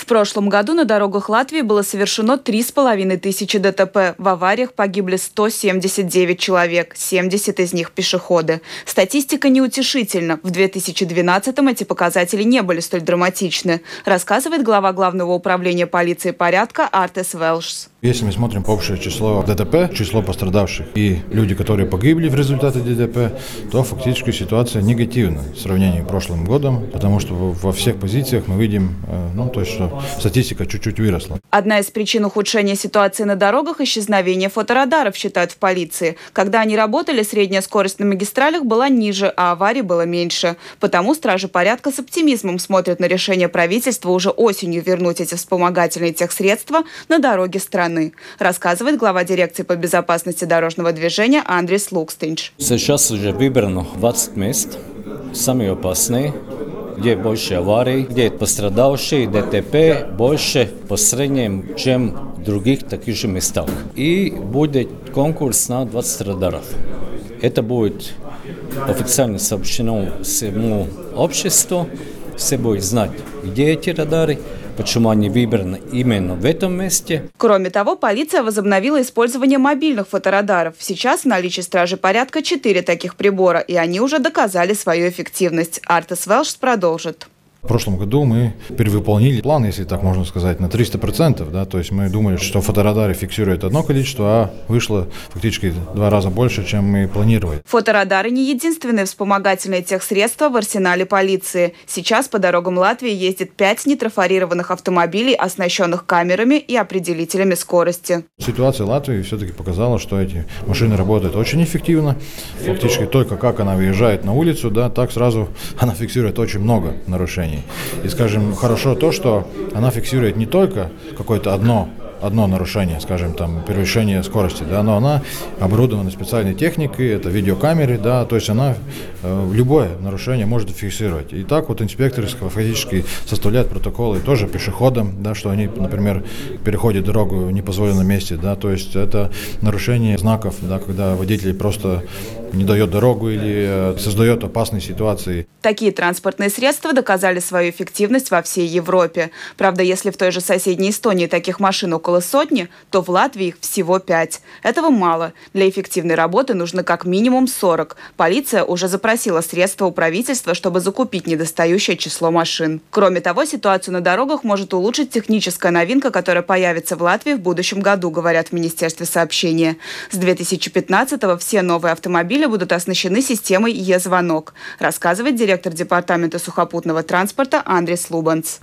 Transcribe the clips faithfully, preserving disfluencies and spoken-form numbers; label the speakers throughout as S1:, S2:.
S1: В прошлом году на дорогах Латвии было совершено три с половиной тысячи ДТП. В авариях погибли сто семьдесят девять человек, семьдесят из них пешеходы. Статистика неутешительна. В две тысячи двенадцатом эти показатели не были столь драматичны, рассказывает глава Главного управления полиции порядка Артес Велшс.
S2: Если мы смотрим общее число ДТП, число пострадавших и люди, которые погибли в результате ДТП, то фактически ситуация негативна в сравнении с прошлым годом, потому что во всех позициях мы видим, ну, то есть, что статистика чуть-чуть выросла.
S1: Одна из причин ухудшения ситуации на дорогах – исчезновение фоторадаров, считают в полиции. Когда они работали, средняя скорость на магистралях была ниже, а аварий было меньше. Потому стражи порядка с оптимизмом смотрят на решение правительства уже осенью вернуть эти вспомогательные техсредства на дороги страны, рассказывает глава дирекции по безопасности дорожного движения Андрис Лукстинч.
S3: Сейчас уже выбрано двадцать мест, самые опасные, где больше аварий, где пострадавшие, ДТП больше по среднему, чем в других таких же местах. И будет конкурс на двадцать радаров. Это будет официально сообщено всему обществу, все будут знать, где эти радары, почему они выбраны именно в этом месте.
S1: Кроме того, полиция возобновила использование мобильных фоторадаров. Сейчас в наличии стражи порядка четыре таких прибора, и они уже доказали свою эффективность. Артес Велшс продолжит.
S2: В прошлом году мы перевыполнили план, если так можно сказать, на триста процентов. Да? То есть мы думали, что фоторадары фиксируют одно количество, а вышло фактически в два раза больше, чем мы планировали.
S1: Фоторадары не единственные вспомогательные техсредства в арсенале полиции. Сейчас по дорогам Латвии ездит пять нетрафарированных автомобилей, оснащенных камерами и определителями скорости.
S2: Ситуация в Латвии все-таки показала, что эти машины работают очень эффективно. Фактически только как она выезжает на улицу, да, так сразу она фиксирует очень много нарушений. И, скажем, хорошо то, что она фиксирует не только какое-то одно, одно нарушение, скажем, там, превышение скорости, да, но она оборудована специальной техникой, это видеокамеры, да, то есть она э, любое нарушение может фиксировать. И так вот инспекторы фактически составляют протоколы тоже пешеходам, да, что они, например, переходят дорогу в непозволенном месте, да, то есть это нарушение знаков, да, когда водитель просто не дает дорогу или создает опасные ситуации.
S1: Такие транспортные средства доказали свою эффективность во всей Европе. Правда, если в той же соседней Эстонии таких машин около сотни, то в Латвии их всего пять. Этого мало. Для эффективной работы нужно как минимум сорок. Полиция уже запросила средства у правительства, чтобы закупить недостающее число машин. Кроме того, ситуацию на дорогах может улучшить техническая новинка, которая появится в Латвии в будущем году, говорят в Министерстве сообщения. С две тысячи пятнадцатого все новые автомобили будут оснащены системой Е-звонок, рассказывает директор департамента сухопутного транспорта Андрис Лубанс.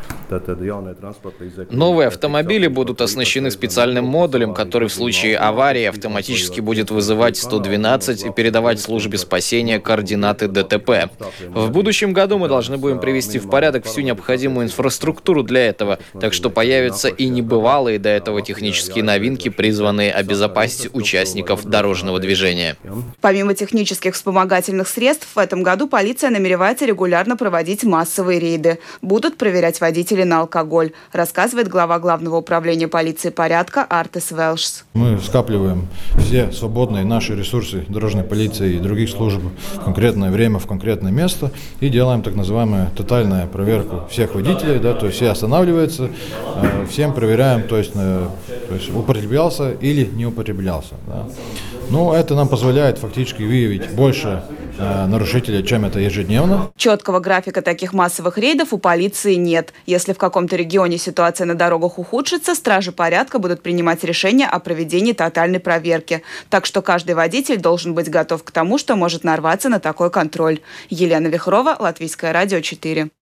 S4: Новые автомобили будут оснащены специальным модулем, который в случае аварии автоматически будет вызывать сто двенадцать и передавать службе спасения координаты ДТП. В будущем году мы должны будем привести в порядок всю необходимую инфраструктуру для этого, так что появятся и небывалые до этого технические новинки, призванные обезопасить участников дорожного движения.
S1: Помимо технических вспомогательных средств, в этом году полиция намеревается регулярно проводить массовые рейды. Будут проверять водителей на алкоголь, рассказывает глава Главного управления полиции порядка Артес Велшс.
S2: Мы скапливаем все свободные наши ресурсы дорожной полиции и других служб в конкретное время, в конкретное место и делаем так называемую тотальную проверку всех водителей, да, то есть все останавливаются, всем проверяем, то есть, то есть употреблялся или не употреблялся. Да. Ну, это нам позволяет фактически выявить больше э, нарушителей, чем это ежедневно.
S1: Четкого графика таких массовых рейдов у полиции нет. Если в каком-то регионе ситуация на дорогах ухудшится, стражи порядка будут принимать решение о проведении тотальной проверки. Так что каждый водитель должен быть готов к тому, что может нарваться на такой контроль. Елена Вихрова, Латвийское радио четыре.